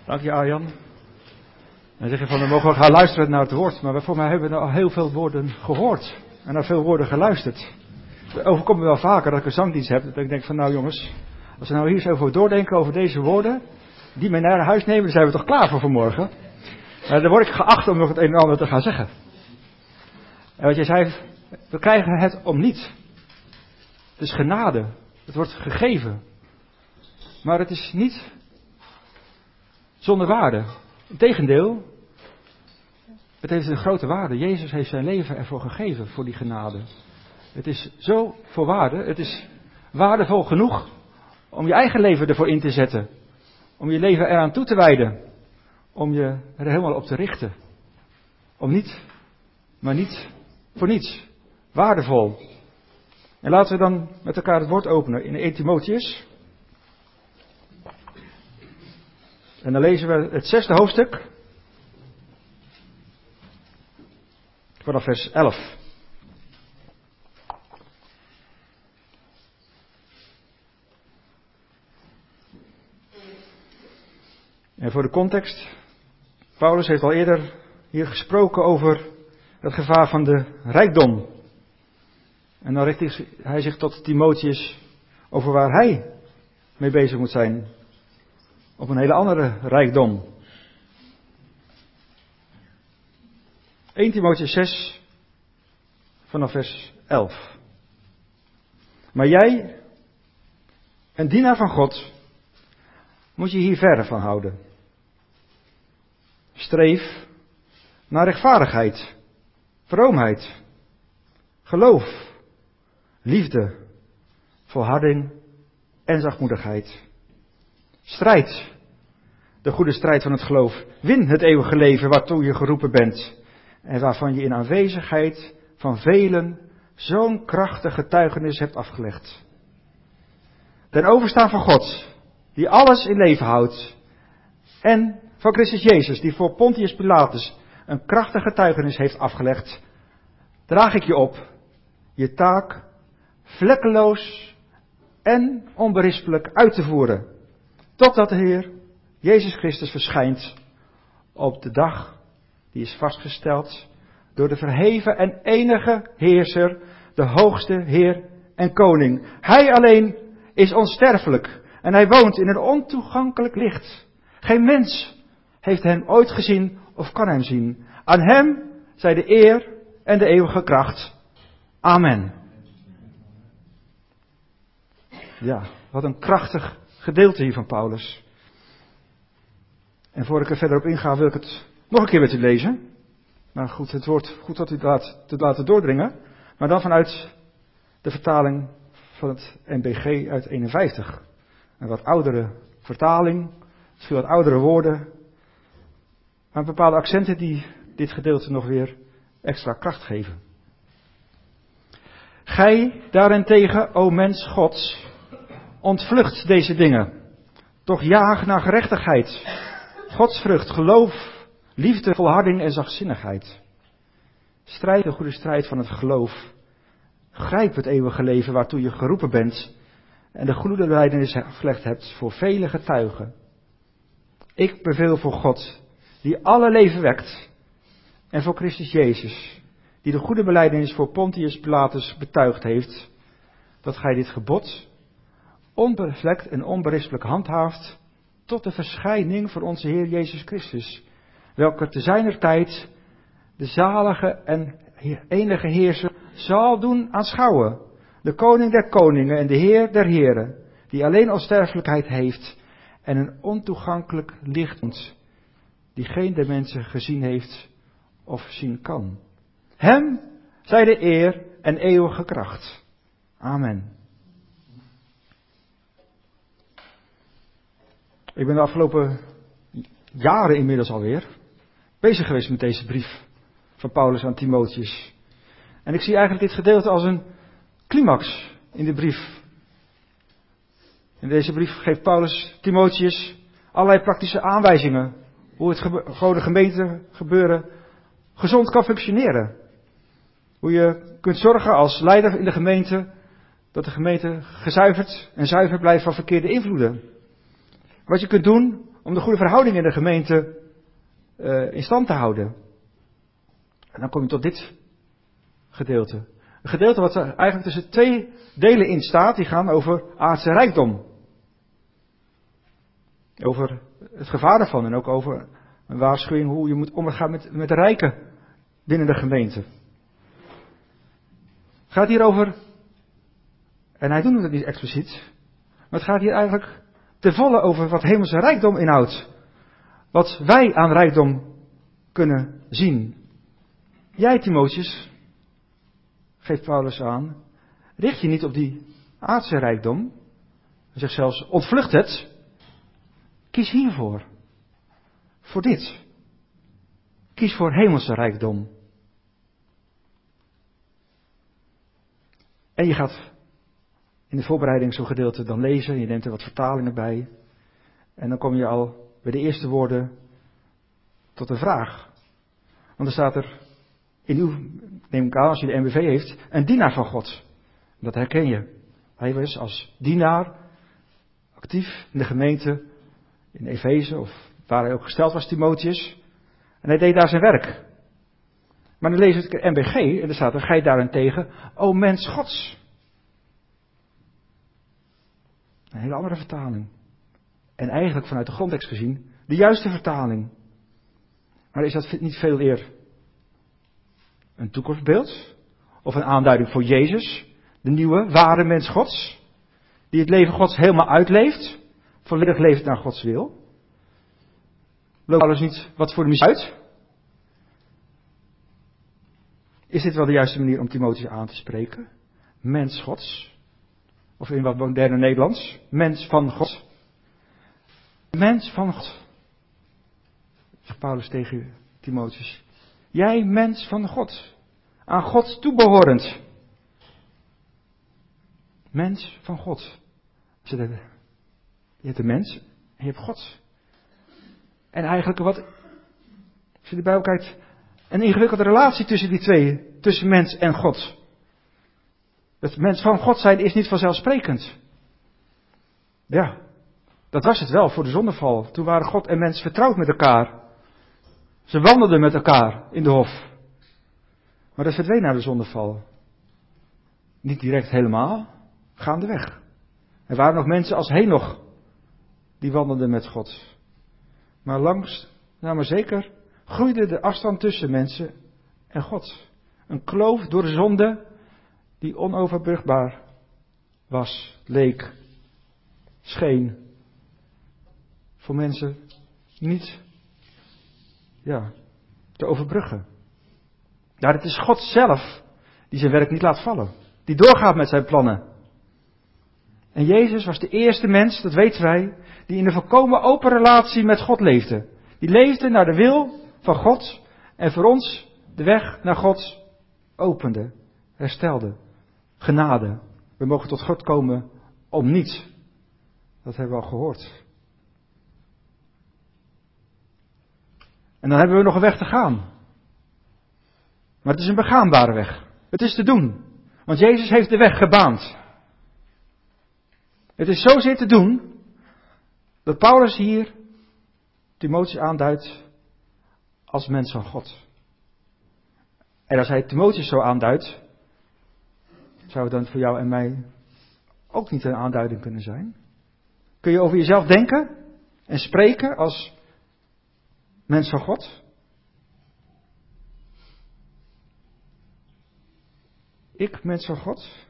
Dank je, Arjan. En zeg je van, we mogen wel gaan luisteren naar het woord. Maar voor mij hebben we al heel veel woorden gehoord. En naar veel woorden geluisterd. Het overkomt me wel vaker dat ik een zangdienst heb. Dat ik denk van, nou jongens, als we nou hier zo over doordenken over deze woorden. Die mee naar huis nemen, dan zijn we toch klaar voor vanmorgen. Maar dan word ik geacht om nog het een en ander te gaan zeggen. En wat jij zei, we krijgen het om niet. Het is genade. Het wordt gegeven. Maar het is niet zonder waarde. Integendeel, het heeft een grote waarde. Jezus heeft zijn leven ervoor gegeven, voor die genade. Het is zo voor waarde. Het is waardevol genoeg om je eigen leven ervoor in te zetten. Om je leven eraan toe te wijden. Om je er helemaal op te richten. Om niet, maar niet voor niets. Waardevol. En laten we dan met elkaar het woord openen in 1 Timotheüs. En dan lezen we het 6e hoofdstuk. Vanaf vers 11. En voor de context. Paulus heeft al eerder hier gesproken over het gevaar van de rijkdom. En dan richt hij zich tot Timotheus over waar hij mee bezig moet zijn. Op een hele andere rijkdom. 1 Timotheüs 6 vanaf vers 11. Maar jij, een dienaar van God, moet je hier verre van houden. Streef naar rechtvaardigheid, vroomheid, geloof, liefde, volharding en zachtmoedigheid. Strijd, de goede strijd van het geloof. Win het eeuwige leven waartoe je geroepen bent. En waarvan je in aanwezigheid van velen zo'n krachtig getuigenis hebt afgelegd. Ten overstaan van God, die alles in leven houdt. En van Christus Jezus, die voor Pontius Pilatus een krachtig getuigenis heeft afgelegd. Draag ik je op, je taak vlekkeloos en onberispelijk uit te voeren. Totdat de Heer Jezus Christus verschijnt op de dag die is vastgesteld door de verheven en enige Heerser, de hoogste Heer en Koning. Hij alleen is onsterfelijk en hij woont in een ontoegankelijk licht. Geen mens heeft hem ooit gezien of kan hem zien. Aan hem zij de eer en de eeuwige kracht. Amen. Ja, wat een krachtig gedeelte hier van Paulus. En voor ik er verder op inga, wil ik het nog een keer met u lezen. Maar goed, het wordt goed dat u het laten doordringen. Maar dan vanuit de vertaling van het NBG uit 51. Een wat oudere vertaling, misschien wat oudere woorden. Maar bepaalde accenten die dit gedeelte nog weer extra kracht geven. Gij daarentegen, o mens Gods, ontvlucht deze dingen. Toch jaag naar gerechtigheid, godsvrucht, geloof, liefde, volharding en zachtzinnigheid. Strijd de goede strijd van het geloof. Grijp het eeuwige leven waartoe je geroepen bent en de goede belijdenis afgelegd hebt voor vele getuigen. Ik beveel voor God, die alle leven wekt, en voor Christus Jezus, die de goede belijdenis voor Pontius Pilatus betuigd heeft, dat gij dit gebod onbevlekt en onberispelijk handhaaft tot de verschijning van onze Heer Jezus Christus, welke te zijner tijd de zalige en enige Heerser zal doen aanschouwen, de koning der koningen en de Heer der heren, die alleen onsterfelijkheid heeft en een ontoegankelijk licht, die geen der mensen gezien heeft of zien kan. Hem zij de eer en eeuwige kracht. Amen. Ik ben de afgelopen jaren inmiddels alweer bezig geweest met deze brief van Paulus aan Timotheus. En ik zie eigenlijk dit gedeelte als een climax in de brief. In deze brief geeft Paulus Timotheus allerlei praktische aanwijzingen hoe het gewone gemeentegebeuren gezond kan functioneren. Hoe je kunt zorgen als leider in de gemeente dat de gemeente gezuiverd en zuiver blijft van verkeerde invloeden. Wat je kunt doen om de goede verhouding in de gemeente in stand te houden. En dan kom je tot dit gedeelte. Een gedeelte wat eigenlijk tussen twee delen in staat, die gaan over aardse rijkdom. Over het gevaar daarvan en ook over een waarschuwing hoe je moet omgaan met de rijken binnen de gemeente. Het gaat hier over, en hij doet het niet expliciet, maar het gaat hier eigenlijk ten volle over wat hemelse rijkdom inhoudt. Wat wij aan rijkdom kunnen zien. Jij, Timotheus, geeft Paulus aan, richt je niet op die aardse rijkdom. Hij zegt zelfs, ontvlucht het. Kies hiervoor. Voor dit. Kies voor hemelse rijkdom. En je gaat in de voorbereiding zo'n gedeelte dan lezen. Je neemt er wat vertalingen bij. En dan kom je al bij de eerste woorden tot een vraag. Want er staat er in uw, neem ik aan als je de MBV heeft, een dienaar van God. Dat herken je. Hij was als dienaar actief in de gemeente in Efeze, of waar hij ook gesteld was, Timotheus. En hij deed daar zijn werk. Maar dan lees ik het MBG en er staat er, gij daarentegen, o mens Gods. Een hele andere vertaling. En eigenlijk vanuit de grondtekst gezien, de juiste vertaling. Maar is dat niet veel eer een toekomstbeeld? Of een aanduiding voor Jezus, de nieuwe, ware mens Gods? Die het leven Gods helemaal uitleeft, volledig leeft naar Gods wil. Loopt alles niet wat voor de missie uit? Is dit wel de juiste manier om Timotheus aan te spreken? Mens Gods. Of in wat moderne Nederlands. Mens van God. Mens van God. Zegt Paulus tegen Timotheus. Jij mens van God. Aan God toebehorend. Mens van God. Je hebt de mens en je hebt God. En eigenlijk wat, als je erbij ook kijkt, een ingewikkelde relatie tussen die twee. Tussen mens en God. Het mens van God zijn is niet vanzelfsprekend. Ja, dat was het wel voor de zondeval. Toen waren God en mens vertrouwd met elkaar. Ze wandelden met elkaar in de hof. Maar dat verdween na de zondeval. Niet direct helemaal, gaandeweg. Er waren nog mensen als Henoch, die wandelden met God. Maar maar zeker, groeide de afstand tussen mensen en God. Een kloof door de zonde die onoverbrugbaar was, leek, scheen. Voor mensen niet te overbruggen. Ja, het is God zelf die zijn werk niet laat vallen. Die doorgaat met zijn plannen. En Jezus was de eerste mens, dat weten wij, die in een volkomen open relatie met God leefde. Die leefde naar de wil van God en voor ons de weg naar God opende, herstelde, genade. We mogen tot God komen om niets. Dat hebben we al gehoord. En dan hebben we nog een weg te gaan. Maar het is een begaanbare weg. Het is te doen. Want Jezus heeft de weg gebaand. Het is zozeer te doen dat Paulus hier Timotheus aanduidt als mens van God. En als hij Timotheus zo aanduidt, zou het dan voor jou en mij ook niet een aanduiding kunnen zijn? Kun je over jezelf denken en spreken als mens van God? Ik, mens van God?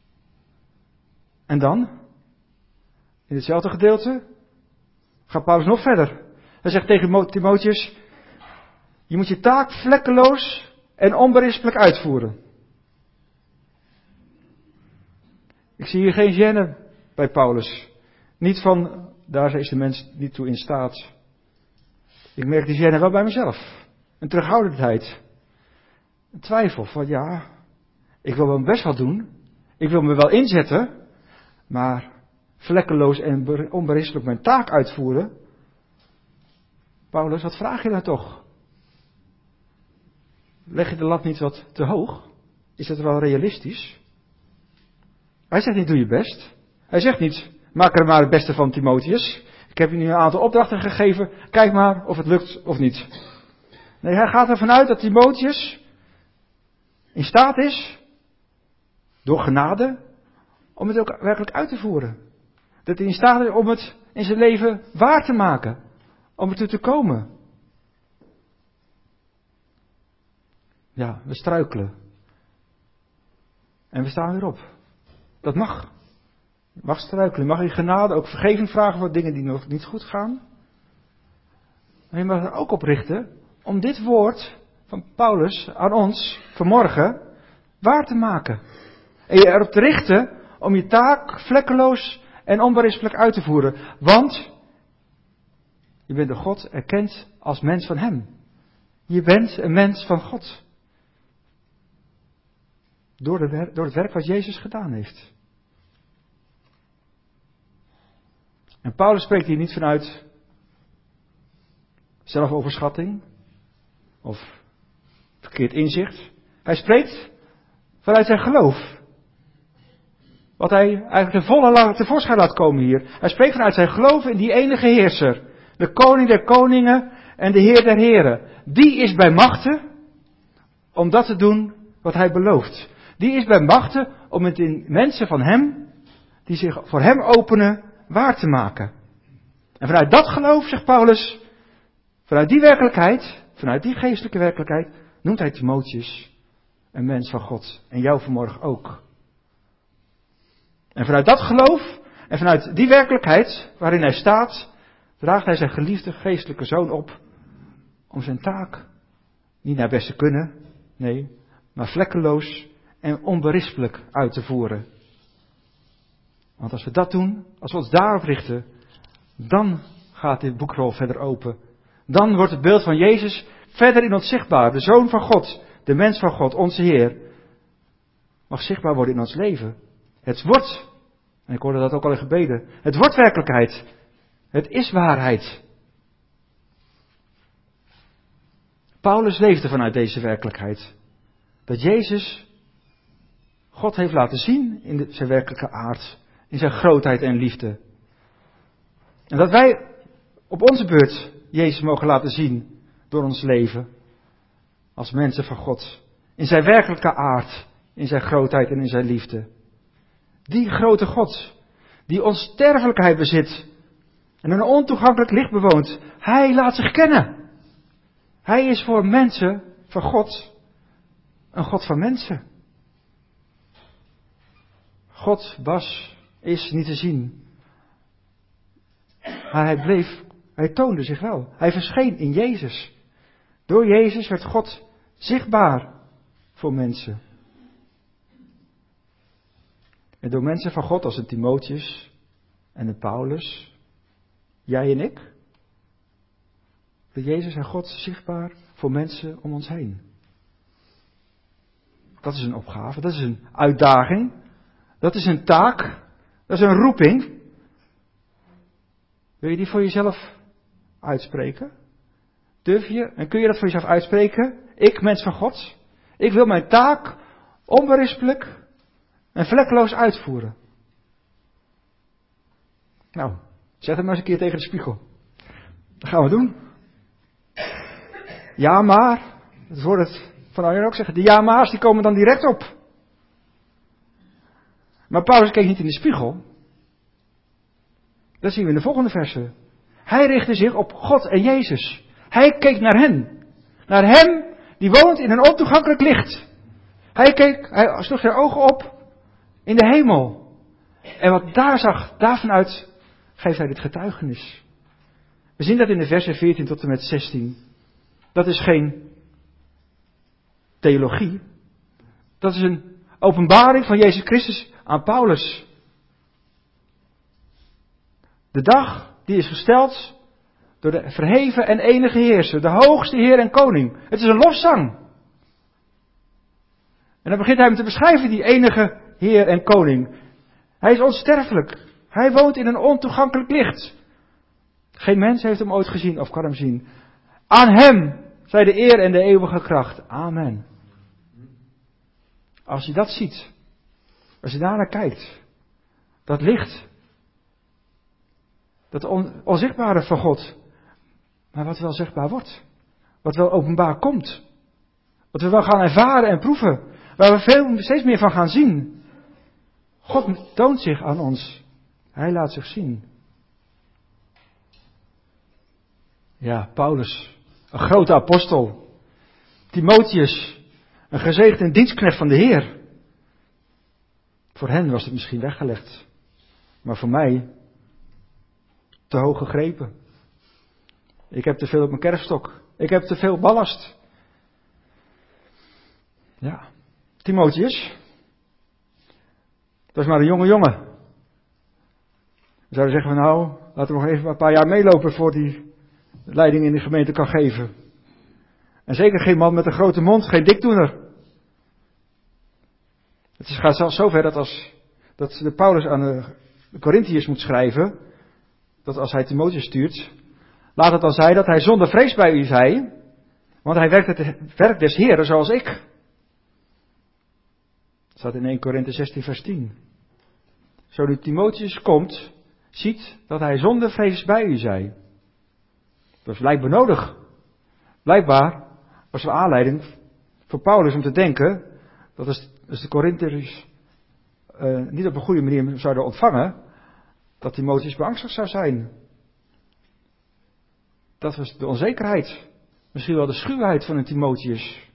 En dan? In hetzelfde gedeelte gaat Paulus nog verder. Hij zegt tegen Timotheus, je moet je taak vlekkeloos en onberispelijk uitvoeren. Ik zie hier geen gêne bij Paulus. Niet van, daar is de mens niet toe in staat. Ik merk die gêne wel bij mezelf. Een terughoudendheid. Een twijfel van ik wil mijn best wel doen. Ik wil me wel inzetten. Maar vlekkeloos en onberispelijk mijn taak uitvoeren. Paulus, wat vraag je dan toch? Leg je de lat niet wat te hoog? Is dat wel realistisch? Hij zegt niet, doe je best. Hij zegt niet, maak er maar het beste van, Timotheus. Ik heb je nu een aantal opdrachten gegeven. Kijk maar of het lukt of niet. Nee, hij gaat ervan uit dat Timotheus in staat is, door genade, om het ook werkelijk uit te voeren. Dat hij in staat is om het in zijn leven waar te maken. Om ertoe te komen. Ja, we struikelen. En we staan weer op. Dat mag. Je mag struikelen. Je mag in genade ook vergeving vragen voor dingen die nog niet goed gaan. Maar je mag er ook op richten om dit woord van Paulus aan ons vanmorgen waar te maken. En je erop te richten om je taak vlekkeloos en onberispelijk uit te voeren. Want je bent door God erkend als mens van Hem. Je bent een mens van God. Door het werk wat Jezus gedaan heeft. En Paulus spreekt hier niet vanuit zelfoverschatting of verkeerd inzicht. Hij spreekt vanuit zijn geloof. Wat hij eigenlijk ten volle tevoorschijn laat komen hier. Hij spreekt vanuit zijn geloof in die enige heerser. De koning der koningen en de heer der heren. Die is bij machte om dat te doen wat hij belooft. Die is bij machte om het in mensen van hem, die zich voor hem openen, waar te maken. En vanuit dat geloof, zegt Paulus, vanuit die werkelijkheid, vanuit die geestelijke werkelijkheid, noemt hij Timotheus een mens van God. En jou vanmorgen ook. En vanuit dat geloof en vanuit die werkelijkheid waarin hij staat, draagt hij zijn geliefde geestelijke zoon op om zijn taak niet naar beste kunnen, nee, maar vlekkeloos en onberispelijk uit te voeren. Want als we dat doen, als we ons daarop richten, dan gaat dit boekrol verder open. Dan wordt het beeld van Jezus verder in ons zichtbaar. De Zoon van God, de mens van God, onze Heer, mag zichtbaar worden in ons leven. Het wordt, en ik hoorde dat ook al in gebeden, het wordt werkelijkheid. Het is waarheid. Paulus leefde vanuit deze werkelijkheid. Dat Jezus God heeft laten zien in zijn werkelijke aard. In zijn grootheid en liefde. En dat wij op onze beurt Jezus mogen laten zien door ons leven. Als mensen van God. In zijn werkelijke aard. In zijn grootheid en in zijn liefde. Die grote God. Die onsterfelijkheid bezit. En een ontoegankelijk licht bewoont. Hij laat zich kennen. Hij is voor mensen van God een God van mensen. God is niet te zien. Maar hij toonde zich wel. Hij verscheen in Jezus. Door Jezus werd God zichtbaar voor mensen. En door mensen van God als een Timotheus en een Paulus, jij en ik, werd Jezus en God zichtbaar voor mensen om ons heen. Dat is een opgave, dat is een uitdaging, dat is een taak, dat is een roeping. Wil je die voor jezelf uitspreken? Durf je en kun je dat voor jezelf uitspreken? Ik, mens van God, ik wil mijn taak onberispelijk en vlekkeloos uitvoeren. Nou, zet hem maar eens een keer tegen de spiegel. Dat gaan we doen. Ja, maar, dat hoort het van Arjen ook zeggen, de ja maar's die komen dan direct op. Maar Paulus keek niet in de spiegel. Dat zien we in de volgende versen. Hij richtte zich op God en Jezus. Hij keek naar hen. Naar hem die woont in een ontoegankelijk licht. Hij sloeg zijn ogen op in de hemel. En wat daar zag, daarvanuit geeft hij dit getuigenis. We zien dat in de versen 14 tot en met 16. Dat is geen theologie. Dat is een openbaring van Jezus Christus aan Paulus. De dag die is gesteld door de verheven en enige heerser, de hoogste Heer en Koning. Het is een lofzang. En dan begint hij hem te beschrijven, die enige Heer en Koning. Hij is onsterfelijk. Hij woont in een ontoegankelijk licht. Geen mens heeft hem ooit gezien of kan hem zien. Aan hem zij de eer en de eeuwige kracht. Amen. Als je dat ziet, als je daarnaar kijkt, dat licht, Dat onzichtbare van God. Maar wat wel zichtbaar wordt. Wat wel openbaar komt. Wat we wel gaan ervaren en proeven. Waar we steeds meer van gaan zien. God toont zich aan ons. Hij laat zich zien. Ja, Paulus. Een grote apostel. Timotheus. Een gezegend en dienstknecht van de Heer. Voor hen was het misschien weggelegd. Maar voor mij te hoog gegrepen. Ik heb te veel op mijn kerfstok. Ik heb te veel ballast. Ja, Timotheus. Dat was maar een jonge jongen. We zouden zeggen van nou, laten we nog even een paar jaar meelopen voor die leiding in de gemeente kan geven. En zeker geen man met een grote mond, geen dikdoener. Het gaat zelfs zover dat de Paulus aan de Corinthiërs moet schrijven, dat als hij Timotheus stuurt, laat het dan zijn dat hij zonder vrees bij u zij, want hij werkt het werk des Heren zoals ik. Dat staat in 1 Korinthe 16 vers 10. Zo nu Timotheus komt, ziet dat hij zonder vrees bij u zij. Dat is blijkbaar nodig. Blijkbaar was er aanleiding voor Paulus om te denken dat als de Corinthiërs niet op een goede manier zouden ontvangen, dat Timotheus beangstigd zou zijn. Dat was de onzekerheid. Misschien wel de schuwheid van een Timotheus.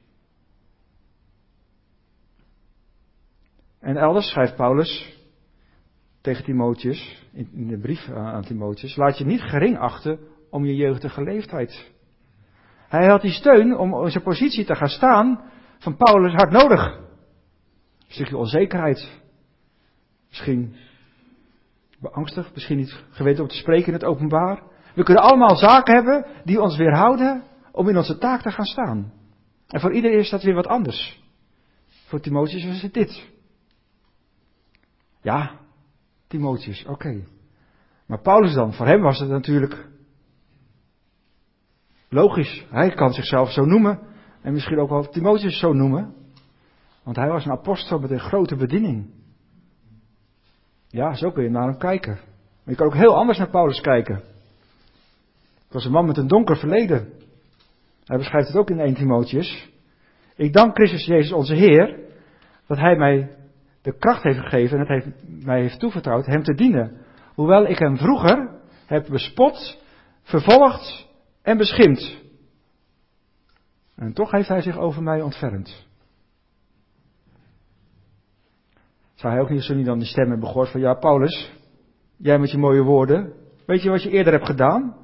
En elders schrijft Paulus tegen Timotheus, in de brief aan Timotheus, laat je niet gering achten om je jeugdige leeftijd. Hij had die steun om in zijn positie te gaan staan van Paulus hard nodig. Een stukje onzekerheid. Misschien beangstigd, misschien niet geweten om te spreken in het openbaar. We kunnen allemaal zaken hebben die ons weerhouden om in onze taak te gaan staan. En voor iedereen is dat weer wat anders. Voor Timotheus was het dit. Ja, Timotheus, oké. Maar Paulus dan, voor hem was het natuurlijk logisch. Hij kan zichzelf zo noemen en misschien ook wel Timotheus zo noemen. Want hij was een apostel met een grote bediening. Ja, zo kun je naar hem kijken. Maar je kan ook heel anders naar Paulus kijken. Het was een man met een donker verleden. Hij beschrijft het ook in 1 Timotheus. Ik dank Christus Jezus onze Heer, dat hij mij de kracht heeft gegeven en het mij heeft toevertrouwd hem te dienen. Hoewel ik hem vroeger heb bespot, vervolgd en beschimpt. En toch heeft hij zich over mij ontfermd. Zou hij ook niet zo niet dan die stem hebben gehoord van, ja Paulus, jij met je mooie woorden, weet je wat je eerder hebt gedaan?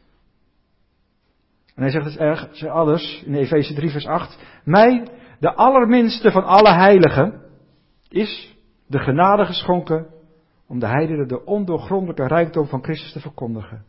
En hij zegt het erg anders in Efeze 3 vers 8. Mij, de allerminste van alle heiligen, is de genade geschonken om de heidenen de ondoorgrondelijke rijkdom van Christus te verkondigen.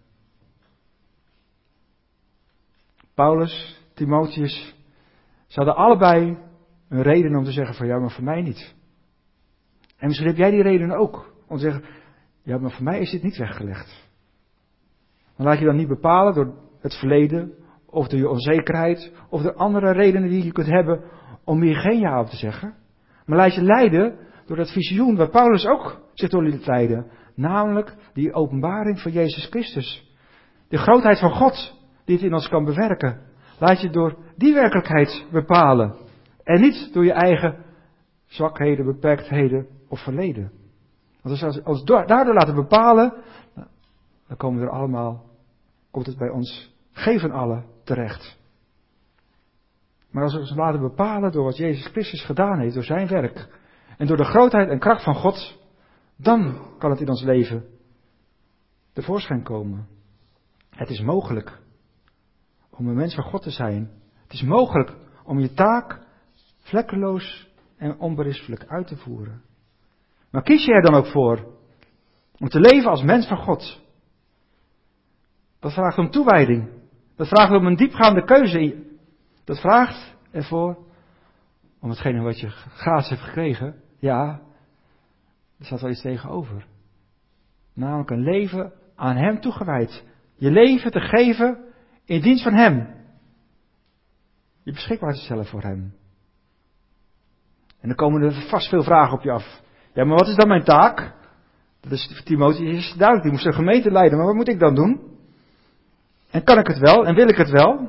Paulus, Timotheus, ze hadden allebei een reden om te zeggen van ja, maar voor mij niet. En misschien heb jij die reden ook. Om te zeggen, ja, maar voor mij is dit niet weggelegd. Dan laat je dan niet bepalen door het verleden, of door je onzekerheid, of door andere redenen die je kunt hebben om hier geen ja op te zeggen. Maar laat je leiden door dat visioen waar Paulus ook zich door liet leiden. Namelijk die openbaring van Jezus Christus. De grootheid van God die het in ons kan bewerken. Laat je door die werkelijkheid bepalen. En niet door je eigen zwakheden, beperktheden of verleden. Want als we ons daardoor laten bepalen, dan komen we er allemaal, komt het bij ons, geven alle terecht. Maar als we ons laten bepalen door wat Jezus Christus gedaan heeft, door zijn werk, en door de grootheid en kracht van God, dan kan het in ons leven tevoorschijn komen. Het is mogelijk om een mens van God te zijn. Het is mogelijk om je taak vlekkeloos en onberispelijk uit te voeren. Maar kies je er dan ook voor om te leven als mens van God? Dat vraagt om toewijding. Dat vraagt om een diepgaande keuze. Dat vraagt ervoor om hetgene wat je gratis hebt gekregen. Ja, er staat wel iets tegenover. Namelijk een leven aan hem toegewijd. Je leven te geven in dienst van hem. Je beschikbaar te stellen voor hem. En dan komen er vast veel vragen op je af. Ja, maar wat is dan mijn taak? Dat is voor Timotheus duidelijk, die moest een gemeente leiden. Maar wat moet ik dan doen? En kan ik het wel? En wil ik het wel?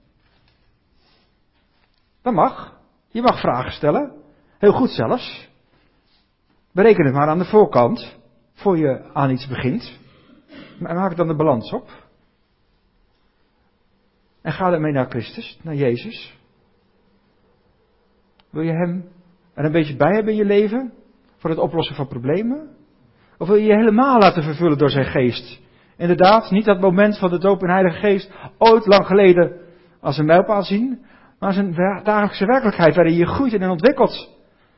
Dat mag. Je mag vragen stellen. Heel goed zelfs. Bereken het maar aan de voorkant. Voor je aan iets begint. Maar maak dan de balans op. En ga daarmee naar Christus, naar Jezus. Wil je hem er een beetje bij hebben in je leven? Voor het oplossen van problemen? Of wil je je helemaal laten vervullen door zijn geest? Inderdaad, niet dat moment van de doop in de Heilige Geest ooit lang geleden als een mijlpaal zien, maar als een dagelijkse werkelijkheid waarin je groeit en ontwikkelt.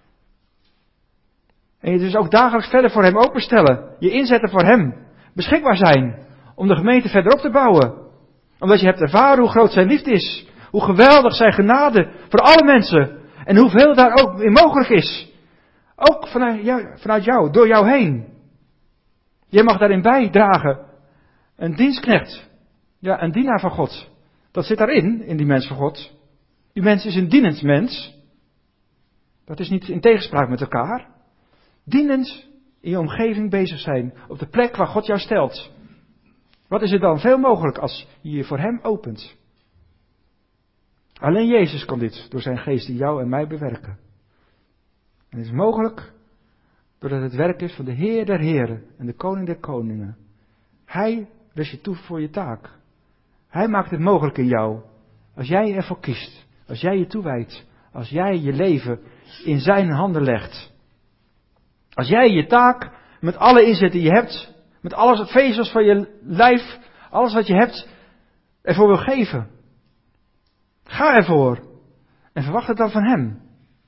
En je dus ook dagelijks verder voor hem openstellen. Je inzetten voor hem. Beschikbaar zijn om de gemeente verder op te bouwen. Omdat je hebt ervaren hoe groot zijn liefde is. Hoe geweldig zijn genade voor alle mensen. En hoeveel daar ook in mogelijk is. Ook vanuit jou, door jou heen. Jij mag daarin bijdragen. Een dienstknecht. Ja, een dienaar van God. Dat zit daarin, in die mens van God. Die mens is een dienend mens. Dat is niet in tegenspraak met elkaar. Dienend in je omgeving bezig zijn. Op de plek waar God jou stelt. Wat is er dan veel mogelijk als je je voor hem opent? Alleen Jezus kan dit door zijn geest in jou en mij bewerken. En het is mogelijk doordat het werk is van de Heer der Heren en de Koning der Koningen. Hij rust je toe voor je taak. Hij maakt het mogelijk in jou. Als jij ervoor kiest. Als jij je toewijdt. Als jij je leven in zijn handen legt. Als jij je taak met alle inzet die je hebt. Met alles het vezels van je lijf. Alles wat je hebt. Ervoor wil geven. Ga ervoor. En verwacht het dan van hem.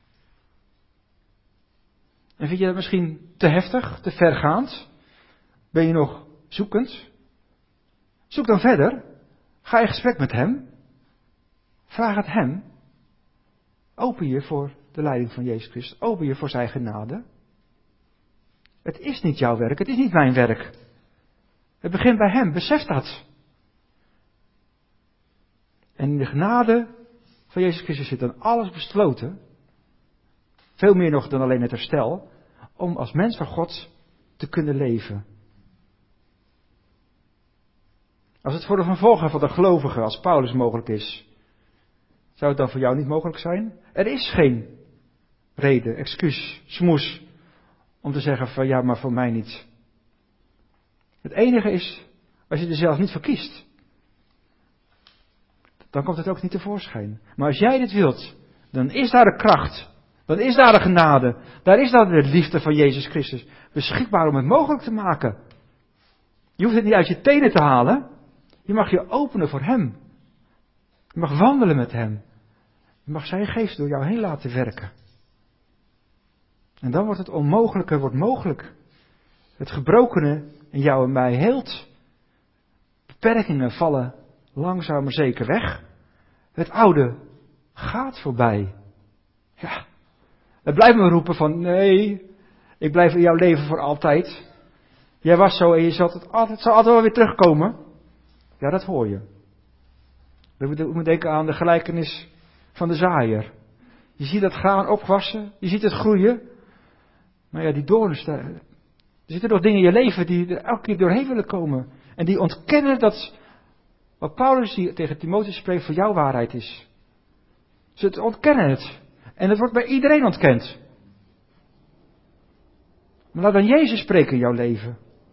En vind je dat misschien te heftig, te vergaand? Ben je nog zoekend? Zoek dan verder. Ga in gesprek met hem. Vraag het hem. Open je voor de leiding van Jezus Christus. Open je voor zijn genade. Het is niet jouw werk. Het is niet mijn werk. Het begint bij hem. Besef dat. En in de genade van Jezus Christus zit dan alles besloten. Veel meer nog dan alleen het herstel. Om als mens van God te kunnen leven. Als het voor de vervolger van de gelovigen als Paulus mogelijk is. Zou het dan voor jou niet mogelijk zijn? Er is geen reden, excuus, smoes. Om te zeggen van ja, maar voor mij niet. Het enige is, als je er zelf niet voor kiest. Dan komt het ook niet tevoorschijn. Maar als jij dit wilt, dan is daar de kracht. Dan is daar de genade. Daar is daar de liefde van Jezus Christus. Beschikbaar om het mogelijk te maken. Je hoeft het niet uit je tenen te halen. Je mag je openen voor hem. Je mag wandelen met hem. Je mag zijn geest door jou heen laten werken. En dan wordt het onmogelijke wordt mogelijk. Het gebrokene in jou en mij heelt. Beperkingen vallen langzaam maar zeker weg. Het oude gaat voorbij. Ja. En blijf me roepen van nee, ik blijf in jouw leven voor altijd. Jij was zo en je zal altijd wel weer terugkomen. Ja, dat hoor je. Je moet denken aan de gelijkenis van de zaaier. Je ziet het graan opwassen, je ziet het groeien. Maar ja, die doornen, er zitten nog dingen in je leven die er elke keer doorheen willen komen. En die ontkennen dat wat Paulus hier tegen Timotheus spreekt voor jouw waarheid is. Ze ontkennen het. En het wordt bij iedereen ontkend. Maar laat dan Jezus spreken in jouw leven.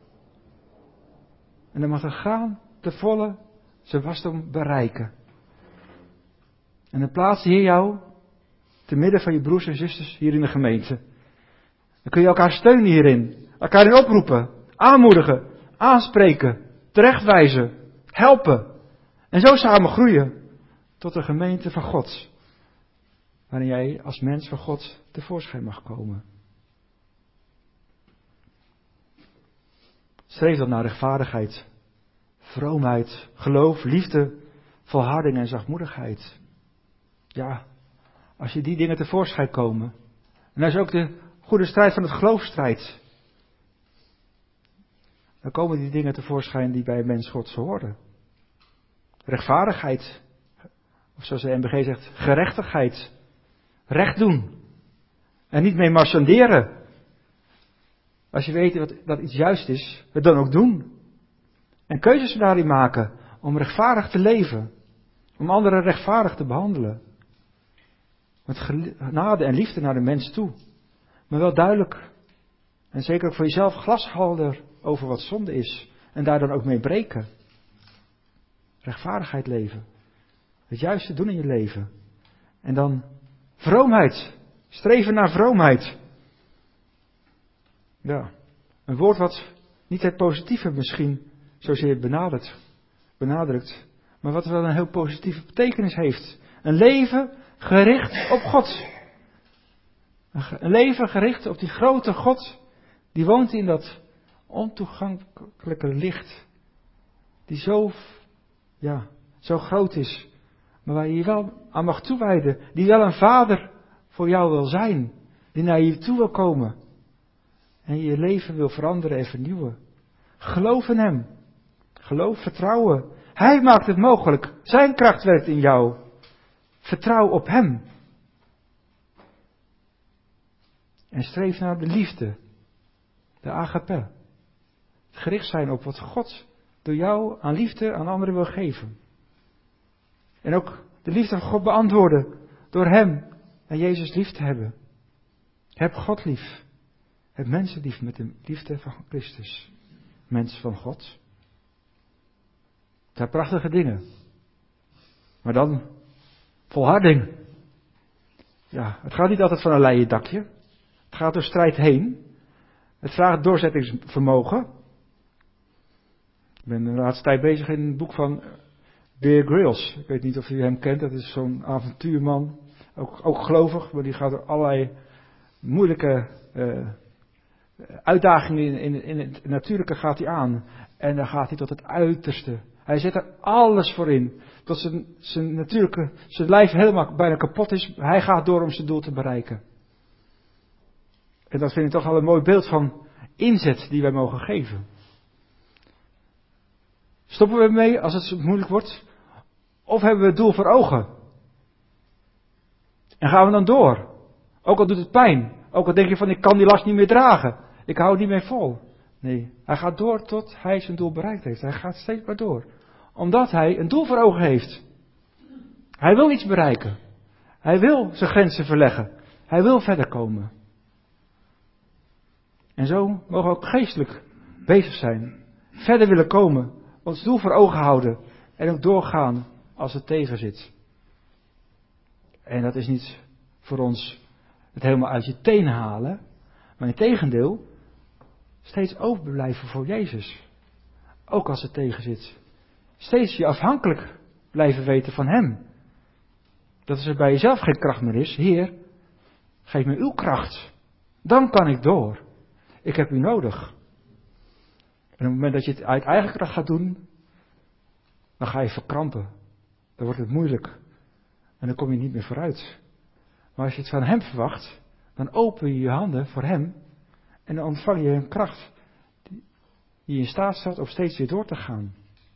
En dan mag het graan te volle zijn wasdom bereiken. En dan plaatst de Heer jou te midden van je broers en zusters hier in de gemeente. Dan kun je elkaar steunen hierin. Elkaar in oproepen. Aanmoedigen. Aanspreken. Terechtwijzen. Helpen. En zo samen groeien. Tot de gemeente van God. Waarin jij als mens van God tevoorschijn mag komen. Streef dan naar rechtvaardigheid. Vroomheid. Geloof. Liefde. Volharding en zachtmoedigheid. Ja. Als je die dingen tevoorschijn komen. En dat is ook de goede strijd van het geloofsstrijd. Dan komen die dingen tevoorschijn die bij een mens Gods horen. Rechtvaardigheid. Of zoals de NBG zegt, gerechtigheid. Recht doen. En niet mee marchanderen. Als je weet dat iets juist is, het dan ook doen. En keuzes daarin maken om rechtvaardig te leven. Om anderen rechtvaardig te behandelen. Met genade en liefde naar de mens toe. Maar wel duidelijk. En zeker ook voor jezelf glashelder over wat zonde is. En daar dan ook mee breken. Rechtvaardigheid leven. Het juiste doen in je leven. En dan vroomheid. Streven naar vroomheid. Ja, een woord wat niet het positieve misschien zozeer benadrukt. Maar wat wel een heel positieve betekenis heeft. Een leven gericht op God. Een leven gericht op die grote God. Die woont in dat ontoegankelijke licht. Die zo groot is. Maar waar je je wel aan mag toewijden. Die wel een vader voor jou wil zijn. Die naar je toe wil komen. En je leven wil veranderen en vernieuwen. Geloof in hem. Geloof, vertrouwen. Hij maakt het mogelijk. Zijn kracht werkt in jou. Vertrouw op hem. En streef naar de liefde. De agape. Gericht zijn op wat God door jou aan liefde aan anderen wil geven. En ook de liefde van God beantwoorden. Door hem en Jezus lief te hebben. Heb God lief. Heb mensen lief met de liefde van Christus. Mens van God. Het zijn prachtige dingen. Maar dan volharding. Ja, het gaat niet altijd van een leien dakje. Het gaat door strijd heen. Het vraagt doorzettingsvermogen. Ik ben de laatste tijd bezig in een boek van Bear Grylls. Ik weet niet of u hem kent. Dat is zo'n avontuurman. Ook gelovig. Maar die gaat door allerlei moeilijke uitdagingen in het natuurlijke gaat hij aan. En dan gaat hij tot het uiterste. Hij zet er alles voor in. Tot zijn lijf helemaal bijna kapot is. Hij gaat door om zijn doel te bereiken. En dat vind ik toch wel een mooi beeld van inzet die wij mogen geven. Stoppen we mee als het moeilijk wordt? Of hebben we het doel voor ogen? En gaan we dan door? Ook al doet het pijn. Ook al denk je van ik kan die last niet meer dragen. Ik hou het niet meer vol. Nee, hij gaat door tot hij zijn doel bereikt heeft. Hij gaat steeds maar door. Omdat hij een doel voor ogen heeft. Hij wil iets bereiken. Hij wil zijn grenzen verleggen. Hij wil verder komen. En zo mogen we ook geestelijk bezig zijn. Verder willen komen. Ons doel voor ogen houden. En ook doorgaan als het tegen zit. En dat is niet voor ons het helemaal uit je tenen halen. Maar in tegendeel, steeds open blijven voor Jezus. Ook als het tegen zit. Steeds je afhankelijk blijven weten van Hem. Dat als er bij jezelf geen kracht meer is. Heer, geef me uw kracht. Dan kan ik door. Ik heb u nodig. En op het moment dat je het uit eigen kracht gaat doen, dan ga je verkrampen. Dan wordt het moeilijk. En dan kom je niet meer vooruit. Maar als je het van Hem verwacht, dan open je je handen voor Hem. En dan ontvang je een kracht die je in staat stelt om steeds weer door te gaan.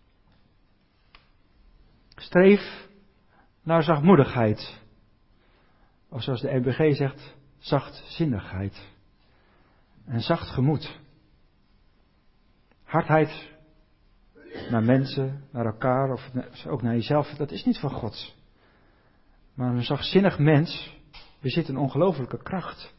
Streef naar zachtmoedigheid. Of zoals de NBG zegt, zachtzinnigheid. Een zacht gemoed. Hardheid naar mensen, naar elkaar of ook naar jezelf, dat is niet van God. Maar een zachtzinnig mens bezit een ongelofelijke kracht.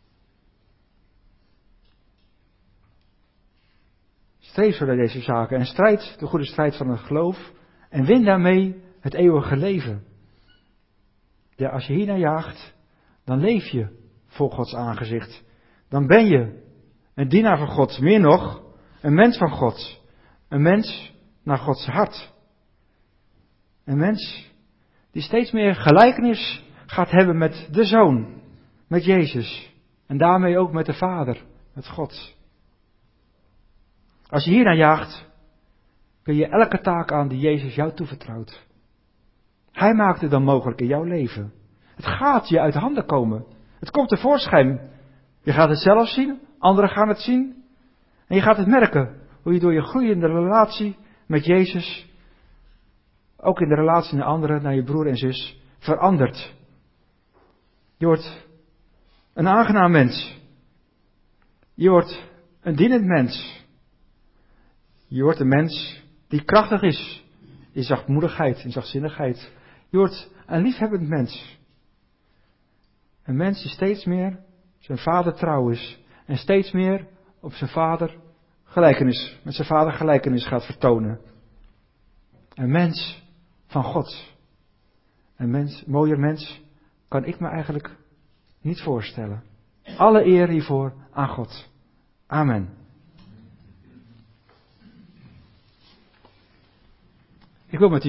Streef zo naar deze zaken en strijd de goede strijd van het geloof en win daarmee het eeuwige leven. Ja, als je hier naar jaagt, dan leef je voor Gods aangezicht. Dan ben je een dienaar van God, meer nog, een mens van God. Een mens naar Gods hart. Een mens die steeds meer gelijkenis gaat hebben met de Zoon, met Jezus. En daarmee ook met de Vader, met God. Als je hier naar jaagt, kun je elke taak aan die Jezus jou toevertrouwt. Hij maakt het dan mogelijk in jouw leven. Het gaat je uit de handen komen. Het komt tevoorschijn. Je gaat het zelf zien, anderen gaan het zien. En je gaat het merken, hoe je door je groeiende relatie met Jezus, ook in de relatie naar anderen, naar je broer en zus, verandert. Je wordt een aangenaam mens. Je wordt Een dienend mens. Je wordt een mens die krachtig is in zachtmoedigheid, in zachtzinnigheid. Je wordt een liefhebbend mens. Een mens die steeds meer zijn vader trouw is. En steeds meer op zijn vader gelijkenis, met zijn vader gelijkenis gaat vertonen. Een mens van God. Een mooier mens kan ik me eigenlijk niet voorstellen. Alle eer hiervoor aan God. Amen. Ik wil met u